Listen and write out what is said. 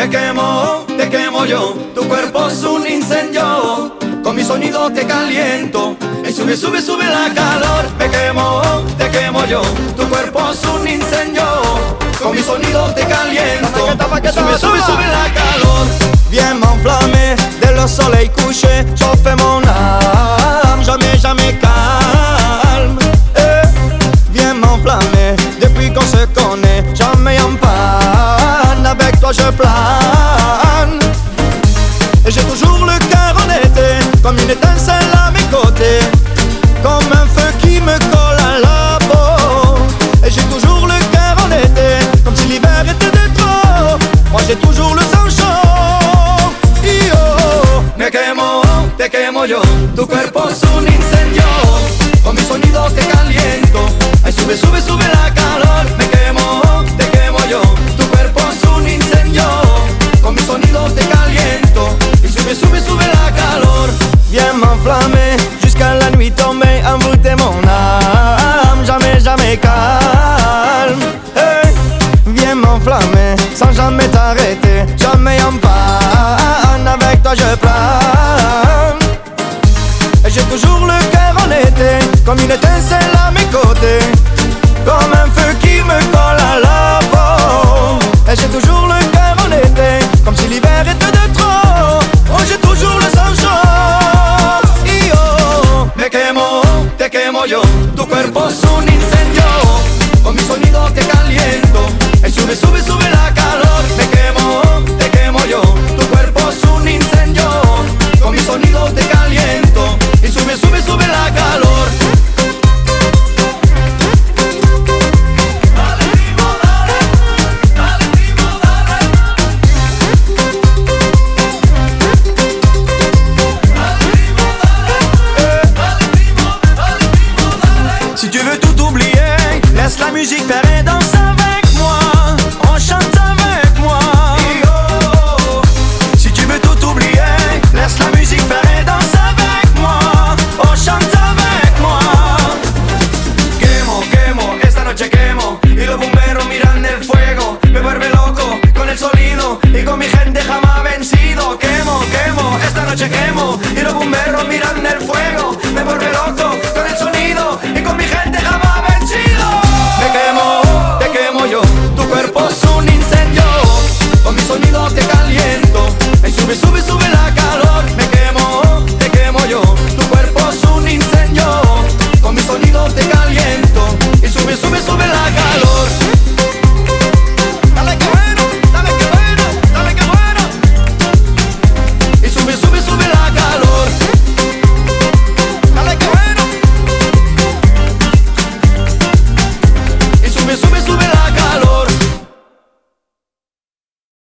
te quemo yo. Tu cuerpo es un incendio, con mi sonido te caliento. Y sube, sube, sube la calor. Te quemo yo. Tu cuerpo es un incendio, con mi sonido te caliento. Sube, sube, sube la calor. Viens m'enflammer dès le soleil couché. Chauffer mon âme, jamais, jamais calme. Viens m'enflammer depuis qu'on se connaît. Jamais en panne, avec toi je plane. Et j'ai toujours le cœur en été, comme une étincelle à mes côtés, comme un feu qui me colle à la peau. Et j'ai toujours le cœur en été, comme si l'hiver était de trop. Moi j'ai toujours le sang chaud. Yo. Te quemo yo. Tu cuerpo es un incendio, con mi sonido te caliento. Ay, sube, sube, sube la calor. Te quemo yo. Tu cuerpo es un incendio, con mi sonido te caliento. Y sube, sube, sube la calor. Viens m'enflammer jusqu'à la nuit tombée, envoûter mon âme, jamais, jamais calme. Hey. Viens m'enflammer sans jamais t'arrêter, jamais en panne, avec toi je plane. Et j'ai toujours le cœur en été, comme une étincelle à mes côtés, comme un feu qui me colle à la peau. Et j'ai toujours le cœur en été, comme si l'hiver était de trop. Oh, j'ai toujours le sang chaud. Yo. Te quemo yo. Tu cuerpo es un incendio, con mi sonido te caliento. Y sube, sube, sube la calor. Te quemo yo. Tu cuerpo es un incendio, con mi sonido te caliento. Y sube, sube, sube la calor. Dale, primo, dale. Dale, primo, dale. Dale, primo, dale. Dale, primo, dale. Si tu veux tout oublier, laisse la musique faire et danse avec moi. On chante avec moi. Si tu veux tout oublier, laisse la musique faire et danse avec moi. On chante avec moi. Quemo, quemo, esta noche quemo. Y los bomberos miran el fuego. Me vuelve loco con el sonido y con mi gente jamás vencido. Quemo, quemo, esta noche quemo. Y los bomberos miran el fuego. Me vuelve loco con el sonido y con mi gente jamás vencido. Te quemo yo. Tu cuerpo es un incendio, con mi sonido te caliento. Y sube, sube, sube la calor. Te quemo yo. Tu cuerpo es un incendio, con mi sonido te caliento. Y sube, sube, sube la calor. Dale que bueno, dale que bueno, dale que bueno. Y sube, sube, sube la calor. Dale que bueno. Y sube, sube, sube la calor.